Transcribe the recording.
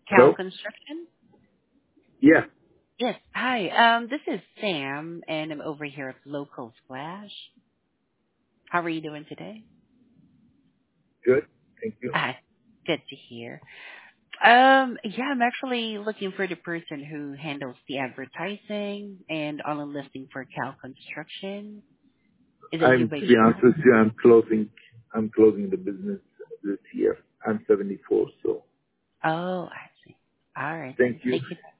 Cal Hello? Construction? Yeah, Yes. Hi. This is Sam, and I'm over here at Local Splash. How are you doing today? good. Thank you. Ah, good to hear. Yeah, I'm actually looking for the person who handles the advertising and online listing for Cal Construction. Is it you by To be honest chance? with you, I'm closing the business this year. I'm 74, so Oh, I see. All right thank then. you. Thank you.